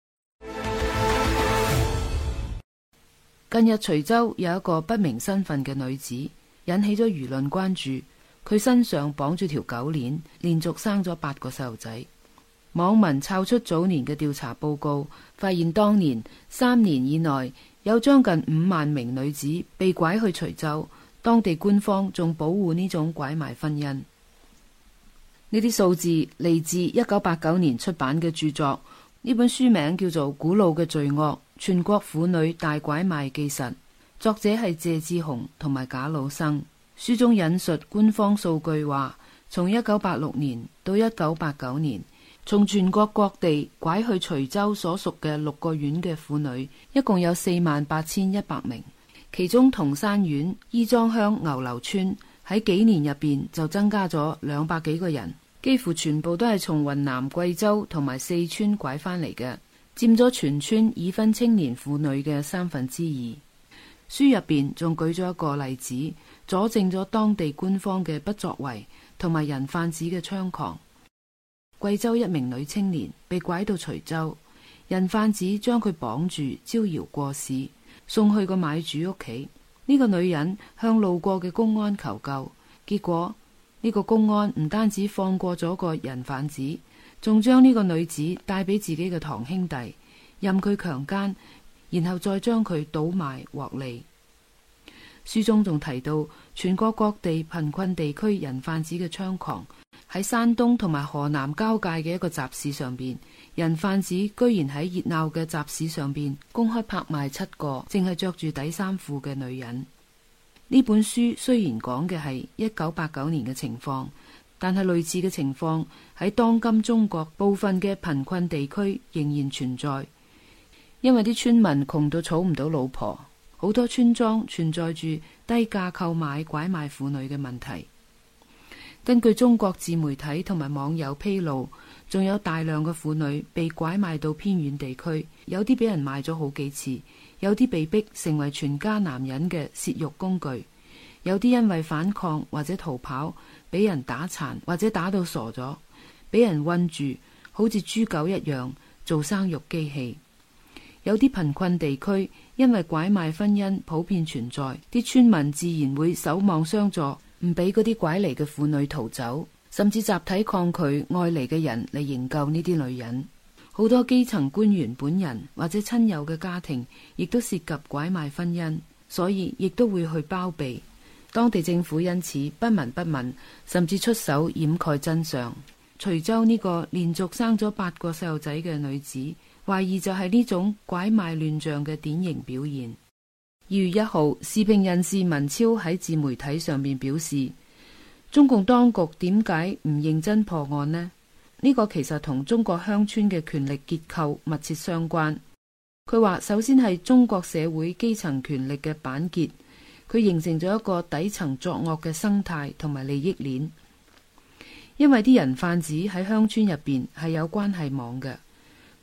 近日徐州有一個不明身份嘅女子引起咗輿論關注，佢身上綁住條狗鏈，連續生咗8個細路仔。網民抄出早年嘅調查報告，發現當年3年以內有將近5萬名女子被拐去徐州，當地官方仲保護呢種拐賣婚姻。呢啲數字嚟自1989年出版嘅著作，呢本書名叫做《古老嘅罪惡：全國婦女大拐賣記實》，作者係謝志雄同埋賈魯生。書中引述官方數據話，從1986年到1989年，從全國各地拐去徐州所屬嘅6個縣嘅婦女，一共有48,100名。其中銅山縣伊莊鄉牛樓村喺幾年入邊就增加咗200幾個人，幾乎全部都係從雲南、貴州同埋四川拐返嚟嘅，佔咗全村已婚青年婦女嘅2/3。書入邊仲舉咗一個例子，佐證咗當地官方嘅不作為同埋人販子嘅猖狂。貴州一名女青年被拐到徐州，人販子將佢綁住招搖過市，送去個買主屋企。呢個女人向路過嘅公安求救，結果呢個公安唔單止放過咗個人販子，仲將呢個女子帶俾自己嘅堂兄弟，任佢強姦，然後再將佢倒賣獲利。書中仲提到全國各地貧困地區人販子嘅猖狂。喺山東同埋河南交界嘅一個集市上邊，人販子居然喺熱鬧嘅集市上邊公開拍賣7個淨係着住底衫褲嘅女人。呢本書雖然講嘅係1989年嘅情況，但係類似嘅情況喺當今中國部分嘅貧困地區仍然存在，因為啲村民窮到娶唔到老婆，好多村莊存在住低價購買拐賣婦女嘅問題。根據中國自媒體同埋網友披露，仲有大量嘅婦女被拐賣到偏遠地區，有啲俾人賣咗好幾次，有啲被逼成為全家男人嘅洩慾工具，有啲因為反抗或者逃跑，俾人打殘或者打到傻咗，俾人韞住，好似豬狗一樣做生育機器。有啲貧困地區因為拐賣婚姻普遍存在，啲村民自然會守望相助，唔俾嗰啲拐嚟嘅婦女逃走，甚至集體抗拒愛嚟嘅人嚟營救呢啲女人。好多基層官員本人或者親友嘅家庭亦都涉及拐賣婚姻，所以亦都會去包庇。當地政府因此不聞不問，甚至出手掩蓋真相。徐州呢個連續生咗8個細路仔嘅女子，懷疑就係呢種拐賣亂象嘅典型表現。2月1號，時評人士文超喺自媒體上面表示，中共當局點解唔認真破案呢？呢個其實同中國鄉村嘅權力結構密切相關。佢話首先係中國社會基層權力嘅板結，佢形成咗一個底層作惡嘅生態同埋利益鏈。因為啲人販子喺鄉村入邊係有關係網嘅，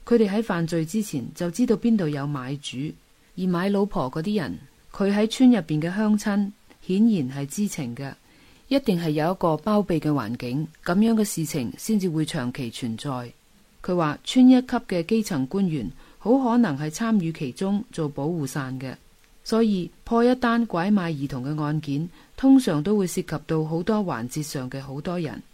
佢哋喺犯罪之前就知道邊度有買主，而買老婆嗰啲人，佢喺村入邊嘅鄉親顯然係知情嘅，一定係有一個包庇嘅環境，咁樣嘅事情先至會長期存在。佢話村一級嘅基層官員好可能係參與其中做保護傘嘅，所以破一單拐賣兒童嘅案件，通常都會涉及到好多環節上嘅好多人。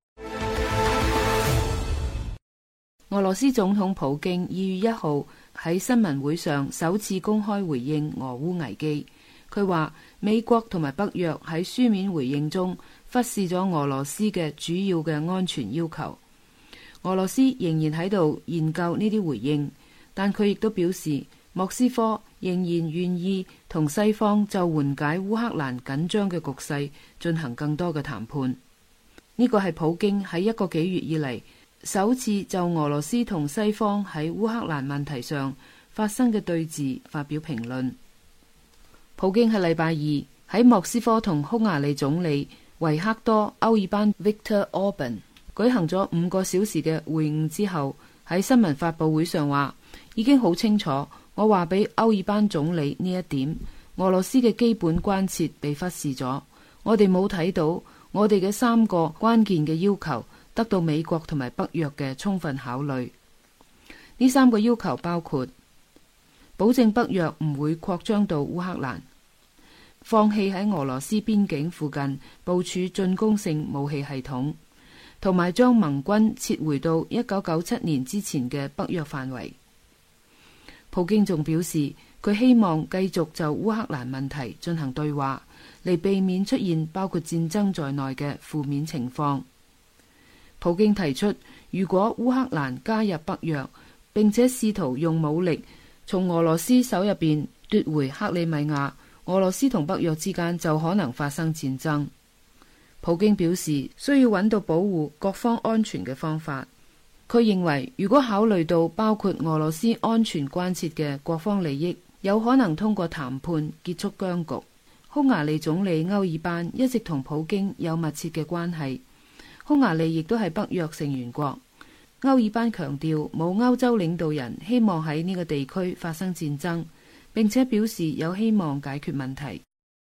俄羅斯總統普京2月1號喺新聞會上首次公開回應俄烏危機。佢話美國同埋北約喺書面回應中忽視咗俄羅斯嘅主要嘅安全要求。俄羅斯仍然喺度研究呢啲回應，但佢亦都表示莫斯科仍然願意同西方就緩解烏克蘭緊張嘅局勢進行更多嘅談判。呢個係普京喺1個幾月以嚟首次就俄羅斯同西方喺烏克蘭問題上發生嘅對峙發表評論。普京喺禮拜二喺莫斯科同匈牙利總理維克多·歐爾班 Viktor Orban 舉行咗5個小時嘅會晤之後，喺新聞發佈會上話已經好清楚，我話俾歐爾班總理呢一點，俄羅斯嘅基本關切被忽視咗，我哋冇睇到我哋嘅3個關鍵嘅要求得到美國同埋北約嘅充分考慮。呢3個要求包括保證北約唔會擴張到烏克蘭，放棄喺俄羅斯邊境附近部署進攻性武器系統，同埋將盟軍撤回到1997年之前嘅北約範圍。普京仲表示，佢希望繼續就烏克蘭問題進行對話，嚟避免出現包括戰爭在內嘅負面情況。普京提出，如果烏克蘭加入北約，並且試圖用武力從俄羅斯手入邊奪回克里米亞，俄羅斯同北約之間就可能發生戰爭。普京表示，需要揾到保護各方安全嘅方法。佢認為，如果考慮到包括俄羅斯安全關切嘅各方利益，有可能通過談判結束僵局。匈牙利總理歐爾班一直同普京有密切嘅關係。匈牙利亦都係北約成員國。歐爾班強調冇歐洲領導人希望喺呢個地區發生戰爭，並且表示有希望解決問題。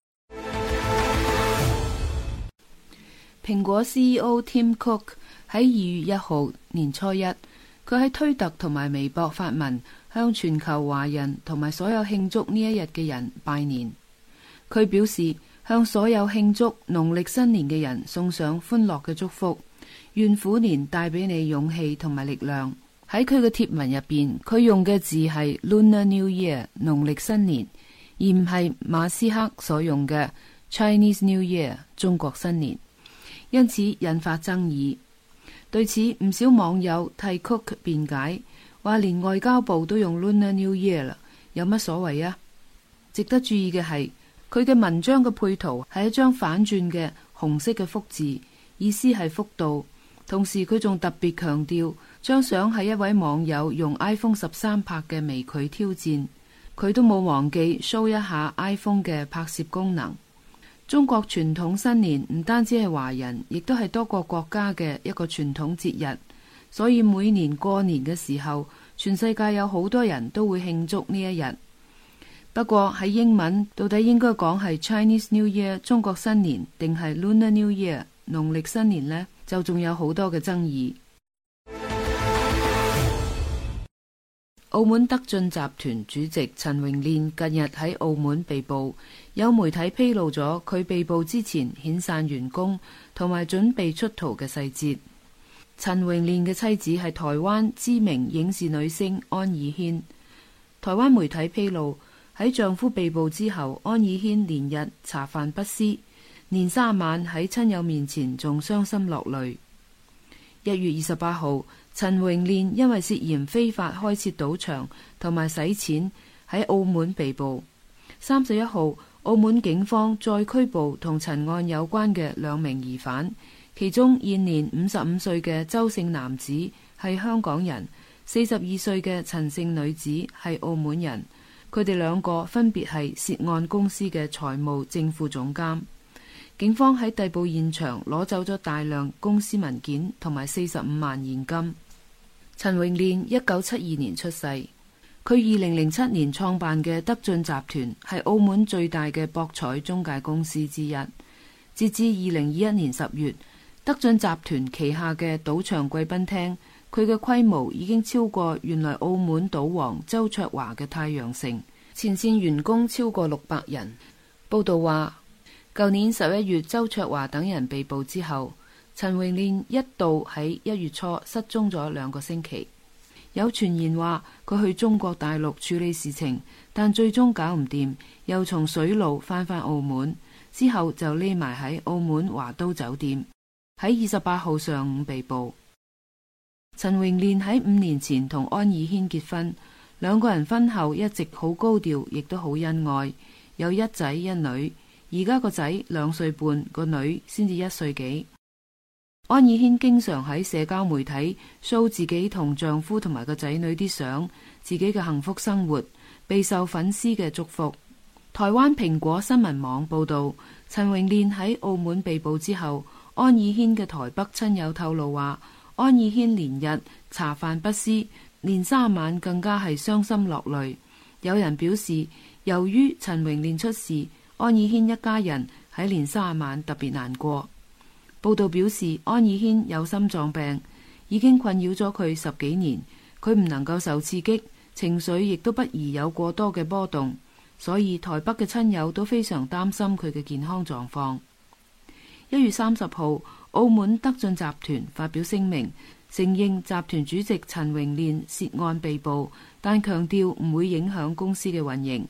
蘋果 CEO Tim Cook 喺2月1號年初一，佢喺推特同埋微博發文，向全球華人同埋所有慶祝呢一日嘅人拜年。佢表示，向所有慶祝農曆新年嘅人送上歡樂嘅祝福，願虎年帶俾你勇氣同埋力量。喺佢嘅貼文入邊，佢用嘅字係 Lunar New Year 農曆新年，而唔係馬斯克所用嘅 Chinese New Year 中國新年，因此引發爭議。對此，唔少網友替 Cook 辯解，話連外交部都用 Lunar New Year 啦，有乜所謂啊？值得注意嘅係，佢嘅文章嘅配圖係一張反轉嘅紅色嘅福字，意思係福到。同時佢仲特別強調，張相係一位網友用 iPhone 13拍嘅微距挑戰，佢都冇忘記 show 一下 iPhone 嘅拍攝功能。中國傳統新年唔單止係華人，亦都係多個國家嘅一個傳統節日，所以每年過年嘅時候，全世界有好多人都會慶祝呢一日。不過喺英文到底應該講係 Chinese New Year 中國新年定係 Lunar New Year 農曆新年呢？就仲有好多嘅爭議。澳門德進集團主席陳榮練近日喺澳門被捕，有媒體披露咗佢被捕之前遣散員工同埋準備出逃嘅細節。陳榮練嘅妻子係台灣知名影視女星安以軒。台灣媒體披露，喺丈夫被捕之後，安以軒連日茶飯不思，年卅晚喺親友面前仲傷心落淚。1月28號，陳榮練因為涉嫌非法開設賭場同埋洗錢喺澳門被捕。31號，澳門警方再拘捕同陳案有關嘅2名疑犯，其中現年55歲嘅周姓男子係香港人，42歲嘅陳姓女子係澳門人。佢哋2個分別係涉案公司嘅財務正副總監。警方喺逮捕現場攞走咗大量公司文件同埋45萬現金。 陳榮練1972年出世，佢2007年創辦嘅德進集團係澳門最大嘅博彩中介公司之一。截至2021年10月，德進集團旗下嘅賭場貴賓廳，佢嘅規模已經超過原來澳門賭王周焯華嘅太陽城，前線員工超過600人。報道話，舊年11月周焯華等人被捕之後，陳榮練一度喺1月初失蹤咗2個星期。有傳言話佢去中國大陸處理事情，但最終搞唔掂，又從水路返澳門，之後就匿埋喺澳門華都酒店，喺28號上午被捕。陳榮練喺5年前同安以軒結婚，2個人婚後一直好高調，亦都好恩愛，有1仔1女。而家個仔2歲半，個女先至1歲幾。安以軒經常喺社交媒體 show 自己同丈夫同埋個仔女啲相，自己嘅幸福生活，備受粉絲嘅祝福。台灣蘋果新聞網報道，陳榮練喺澳門被捕之後，安以軒嘅台北親友透露話，安以軒連日茶飯不思，連3晚更加係傷心落淚。有人表示，由於陳榮練出事，安以軒一家人喺連30晚特別難過。報道表示，安以軒有心臟病，已經困擾咗佢10幾年，佢唔能夠受刺激，情緒亦都不宜有過多嘅波動，所以台北嘅親友都非常擔心佢嘅健康狀況。1月30號，澳門德進集團發表聲明，承認集團主席陳榮練涉案被捕，但強調唔會影響公司嘅運營。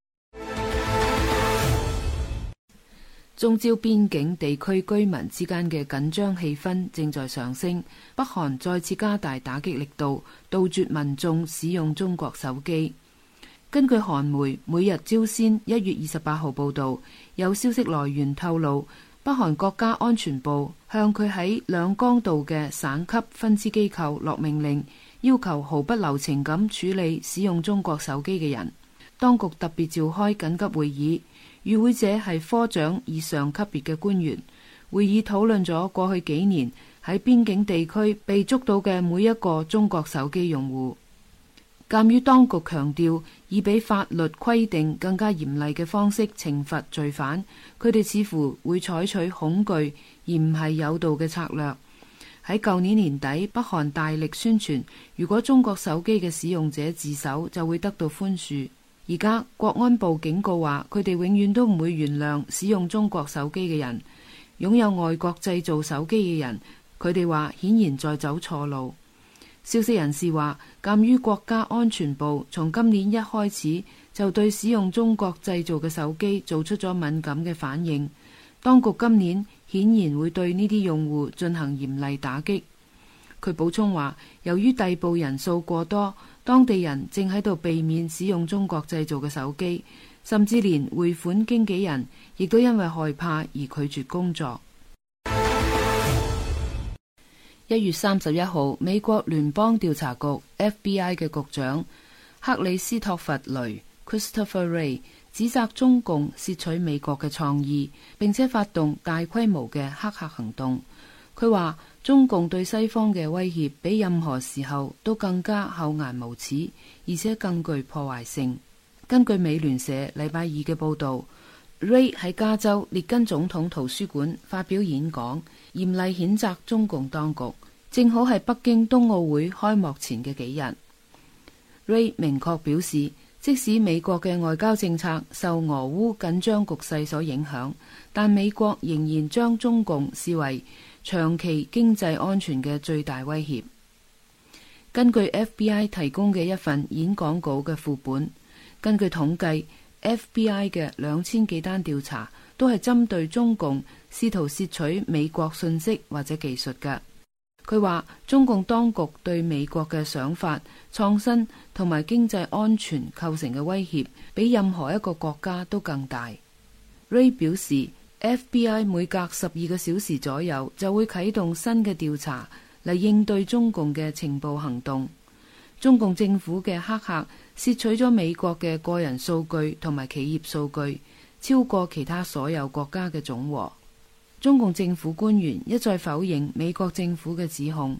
中朝邊境地區居民之間嘅緊張氣氛正在上升，北韓再次加大打擊力度，杜絕民眾使用中國手機。根據韓媒每日朝鮮1月28號報導，有消息來源透露，北韓國家安全部向佢喺兩江道嘅省級分支機構落命令，要求毫不留情咁處理使用中國手機嘅人。當局特別召開緊急會議，與會者係科長以上級別嘅官員。會議討論咗過去幾年喺邊境地區被捉到嘅每一個中國手機用戶。鑑於當局強調以比法律規定更加嚴厲嘅方式懲罰罪犯，佢哋似乎會採取恐懼而唔係誘導嘅策略。喺舊年年底，北韓大力宣傳，如果中國手機嘅使用者自首，就會得到寬恕。而家國安部警告話，佢哋永遠都唔會原諒使用中國手機嘅人，擁有外國製造手機嘅人，佢哋話顯然在走錯路。消息人士話，鑑於國家安全部從今年1開始就對使用中國製造嘅手機做出咗敏感嘅反應，當局今年顯然會對呢啲用戶進行嚴厲打擊。佢補充話，由於逮捕人數過多，當地人正喺度避免使用中國製造嘅手機，甚至連匯款經紀人亦都因為害怕而拒絕工作。1月31號，美國聯邦調查局 FBI 嘅局長克里斯托弗雷 Christopher Wray 指責中共竊取美國嘅創意，並且發動大規模嘅黑客行動。佢話中共對西方嘅威脅比任何時候都更加厚顏無恥，而且更具破壞性。根據美聯社禮拜2嘅報導，Ray 喺加州列根總統圖書館發表演講，嚴厲譴責中共當局，正好係北京冬奧會開幕前嘅幾日。Ray 明確表示，即使美國嘅外交政策受俄烏緊張局勢所影響，但美國仍然將中共視為長期經濟安全嘅最大威脅。根據 FBI 提供嘅一份演講稿嘅副本，根據統計， FBI 嘅2000幾單調查都係針對中共試圖竊取美國信息或者技術嘅。佢話中共當局對美國嘅想法、創新同埋經濟安全構成嘅威脅比任何一個國家都更大。Ray 表示FBI 每隔12個小時左右就會啟動新嘅調查嚟應對中共嘅情報行動。中共政府嘅黑客竊取咗美國嘅個人數據同埋企業數據，超過其他所有國家嘅總和。中共政府官員一再否認美國政府嘅指控。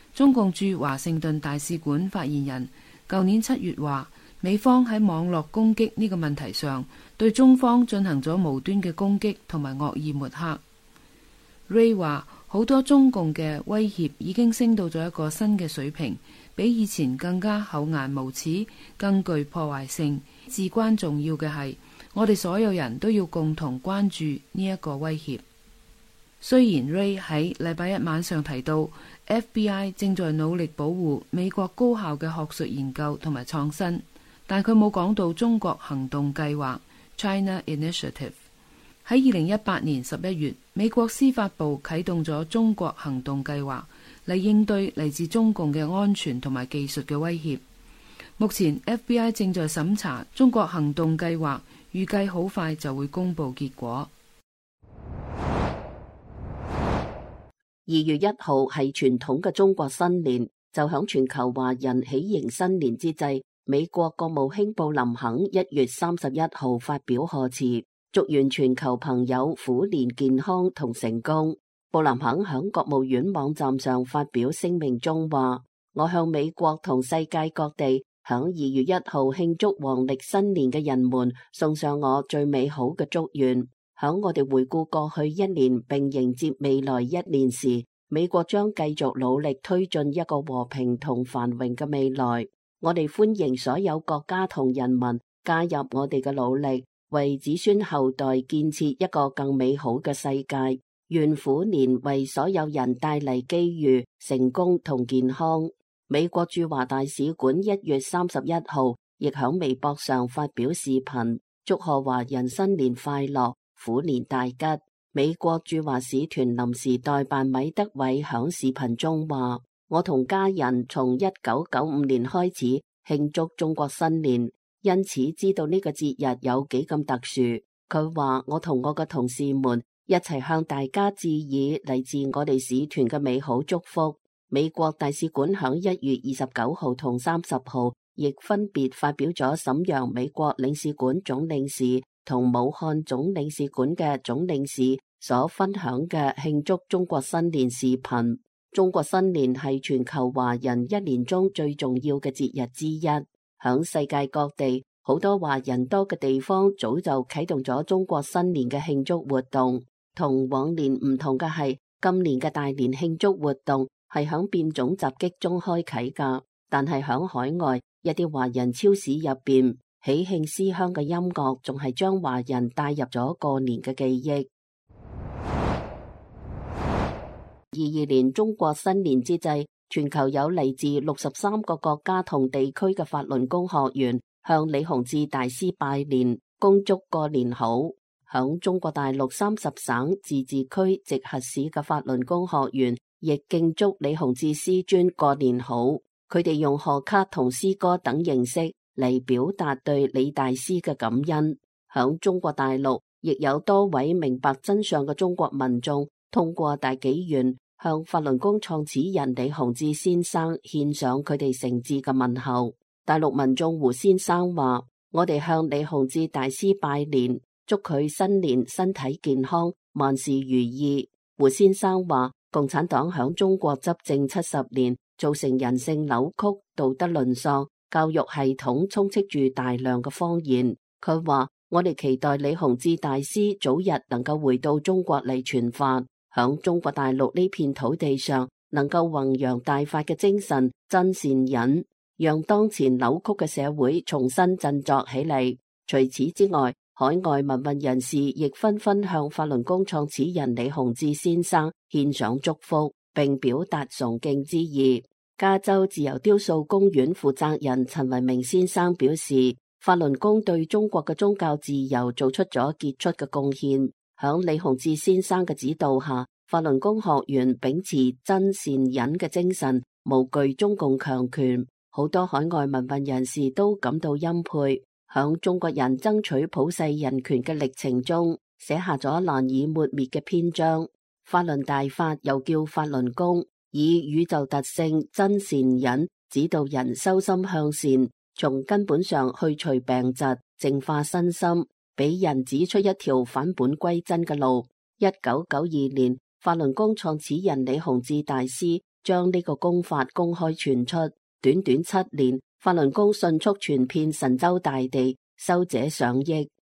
中共駐華盛頓大使館發言人舊年7月話，美方喺網絡攻擊呢個問題上，對中方進行咗無端嘅攻擊同埋惡意抹黑。Ray 話，好多中共嘅威脅已經升到咗一個新嘅水平，比以前更加厚顏無恥，更具破壞性。至關重要嘅係，我哋所有人都要共同關注呢一個威脅。雖然 Ray 喺禮拜一晚上提到 FBI 正在努力保護美國高效嘅學術研究同埋創新，但佢冇講到中國行動計劃 China Initiative。喺2018年11月，美國司法部啟動咗中國行動計劃嚟應對嚟自中共嘅安全同埋技術嘅威脅。目前 FBI 正在審查中國行動計劃，預計好快就會公布結果。 2月1號係傳統嘅中國新年，就響全球華人喜迎新年之際，美國國務卿布林肯1月31號發表賀詞，祝願全球朋友虎年健康同成功。布林肯響國務院網站上發表聲明中話，我向美國同世界各地響2月1號慶祝黃曆新年嘅人們送上我最美好嘅祝願。響我哋回顧過去一年並迎接未來一年時，美國將繼續努力推進一個和平同繁榮嘅未來。我哋歡迎所有國家同人民加入我哋嘅努力，為子孫後代建設一個更美好嘅世界。願虎年為所有人帶嚟機遇、成功同健康。美國駐華大使館1月31號亦響微博上發表視頻，祝賀華人新年快樂，虎年大吉。美國駐華使團臨時代辦米德偉響視頻中話，我同家人從1995年開始慶祝中國新年，因此知道呢個節日有幾咁特殊。佢話，我同我嘅同事們一齊向大家致以嚟自我哋使團嘅美好祝福。美國大使館響1月29號同30號亦分別發表咗瀋陽美國領事館總領事同武漢總領事館嘅總領事所分享嘅慶祝中國新年視頻。中國新年係全球華人一年中最重要嘅節日之一，響世界各地好多華人多嘅地方早就啟動咗中國新年嘅慶祝活動。同往年唔同嘅係，今年嘅大年慶祝活動係響變種襲擊中開啟噶，但係響海外一啲華人超市入邊，喜慶思鄉嘅音樂仲係將華人帶入咗過年嘅記憶。22年中國新年之際，全球有嚟自63個國家同地區嘅法輪功學員向李洪志大師拜年，恭祝過年好。響中國大陸30省自治區直轄市嘅法輪功學員亦敬祝李洪志師尊過年好。佢哋用賀卡同詩歌等形式嚟表達對李大師嘅感恩。響中國大陸亦有多位明白真相嘅中國民眾通過大紀元向法輪功創始人李洪志先生獻上佢哋誠摯嘅問候。大陸民眾胡先生話，我哋向李洪志大師拜年，祝佢新年身體健康，萬事如意。胡先生話，共產黨響中國執政70年，造成人性扭曲、道德淪喪，教育系統充斥住大量嘅謊言。佢話，我哋期待李洪志大師早日能夠回到中國嚟傳法，響中國大陸呢片土地上能夠弘揚大法嘅精神、真善忍，讓當前扭曲嘅社會重新振作起嚟。除此之外，海外民運人士亦紛紛向法輪功創始人李洪志先生獻上祝福，並表達崇敬之意。加州自由雕塑公園負責人陳維明先生表示，法輪功對中國嘅宗教自由做出咗傑出嘅貢獻。響李洪志先生嘅指導下，法輪功學員秉持真善忍嘅精神，無懼中共強權。好多海外民運人士都感到欽佩，響中國人爭取普世人權嘅歷程中，寫下咗難以抹滅嘅篇章。法輪大法又叫法輪功，以宇宙特性真善忍指導人修心向善，從根本上去除病疾，淨化身心，俾人指出一條返本歸真嘅路。1992年，法輪功創始人李洪志大師將呢個功法公開傳出。短短7年，法輪功迅速傳遍神州大地，修者上億。